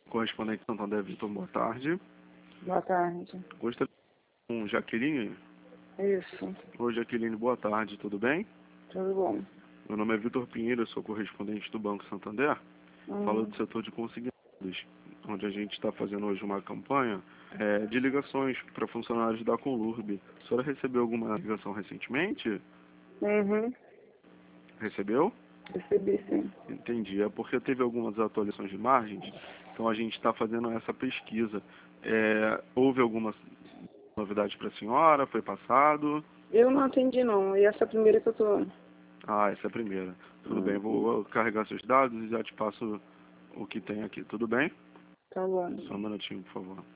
Correspondente Santander Vitor, boa tarde. Boa tarde. Gostaria com Jaqueline? Isso, Oi, Jaqueline, boa tarde, tudo bem? tudo bom. Meu nome é Vitor Pinheiro, eu sou correspondente do Banco Santander. Falo do setor de consignados, onde a gente está fazendo hoje uma campanha de ligações para funcionários da Conlurb. A senhora recebeu alguma ligação recentemente? Uhum. Recebeu? Recebi, sim. Entendi. É porque teve algumas atualizações de margens, então a gente está fazendo essa pesquisa. Houve alguma novidade para a senhora? Foi passado? Eu não atendi, não. E essa é a primeira que eu tô... Ah, essa é a primeira. Tudo bem, Uhum. vou carregar seus dados e já te passo o que tem aqui. Tudo bem? Tá bom. Só um minutinho, por favor.